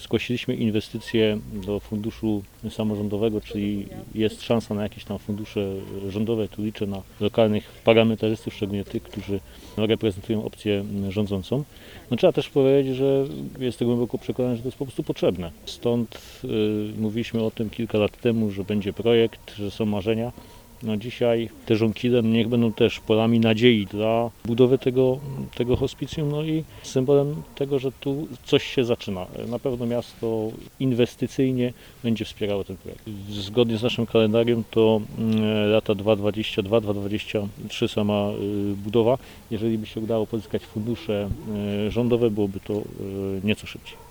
Zgłosiliśmy inwestycje do funduszu samorządowego, czyli jest szansa na jakieś tam fundusze rządowe. Tu liczę na lokalnych parlamentarzystów, szczególnie tych, którzy reprezentują opcję rządzącą. No, trzeba też powiedzieć, że jestem głęboko przekonany, że to jest po prostu potrzebne. Stąd mówiliśmy o tym kilka lat temu, że będzie projekt, że są marzenia. No dzisiaj te żonkile niech będą też polami nadziei dla budowy tego hospicjum, no i symbolem tego, że tu coś się zaczyna. Na pewno miasto inwestycyjnie będzie wspierało ten projekt. Zgodnie z naszym kalendarium to lata 2022-2023 sama budowa. Jeżeli by się udało pozyskać fundusze rządowe, byłoby to nieco szybciej.